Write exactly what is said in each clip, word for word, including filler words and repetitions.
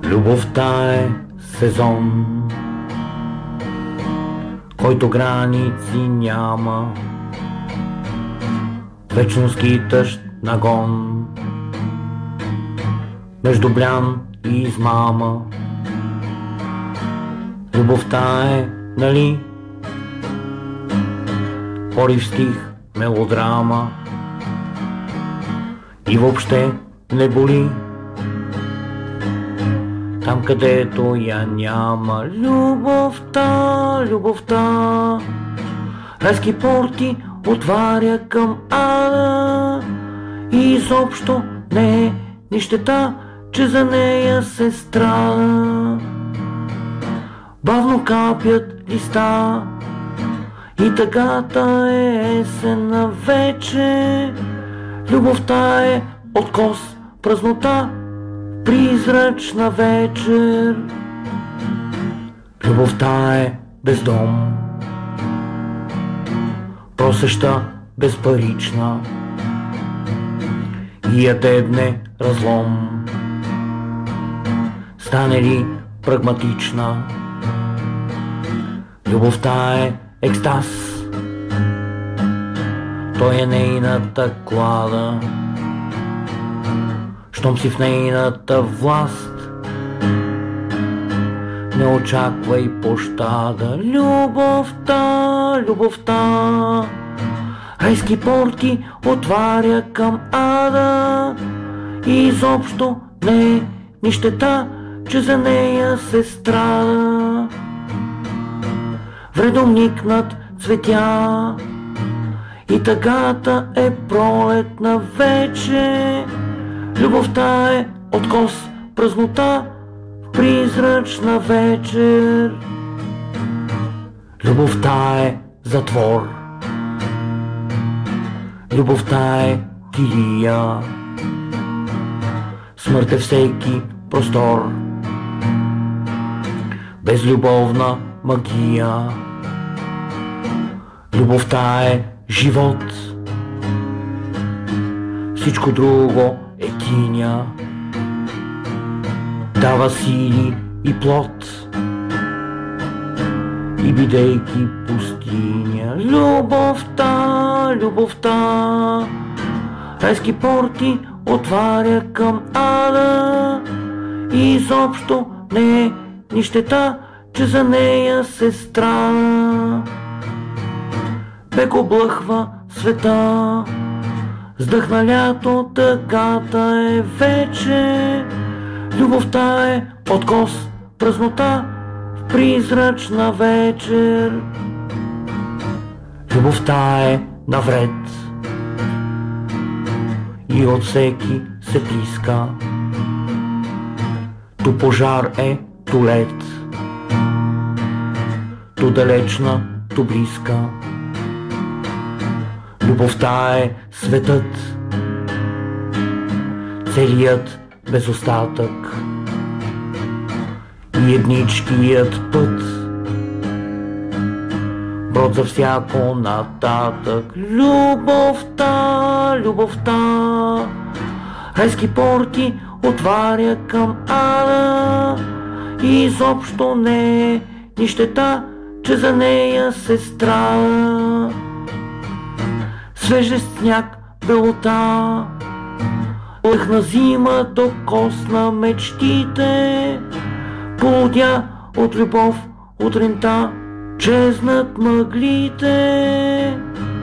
Любовта е сезон, който граници няма, вечно скитащ нагон между блян и измама. Любовта е, нали, порив стих, мелодрама и въобще не боли там, където я няма. Любовта, любовта райски порти отваря към ада и изобщо не е нищета, че за нея се страда. Бавно капят листа и тъгата е есена вече. Любовта е откос, празнота, призрачна вечер. Любовта е без дом, просеща, безпарична и я дебне разлом. Стане ли прагматична, любовта е екстаз, той е нейната клада. Щом си в нейната власт, не очаквай пощада. Любовта, любовта райски порти отваря към ада и изобщо не е нищета, че за нея се страда. Вредом никнат цветя и тъгата е пролетна вече. Любовта е откос, празнота, призрачна вечер. Любовта е затвор, любовта е килия, смърт е всеки простор, безлюбовна магия. Любовта е живот, всичко друго е тиня, дава сили и плод и бидейки пустиня. Любовта, любовта райски порти отваря към ада и изобщо не е нищета, че за нея се страда. Бег облъхва света, сдъхна лято, тъгата е вече. Любовта е откос, празнота, призрачна вечер. Любовта е навред и от всеки се плиска. Ту пожар е, ту лед, ту далечна, ту близка. Любовта е светът, целият без остатък и едничкият път, брод за всяко нататък. Любовта, любовта райски порти отваря към ада и изобщо не е нищета, че за нея се страда. Свежест сняг, белота, лъхна зима докосна мечтите. Полудя от любов утринта, чезнат мъглите.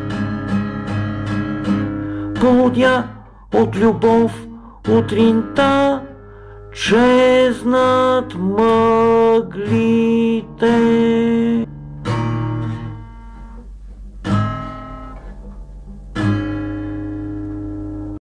Полудя от любов утринта, чезнат мъглите.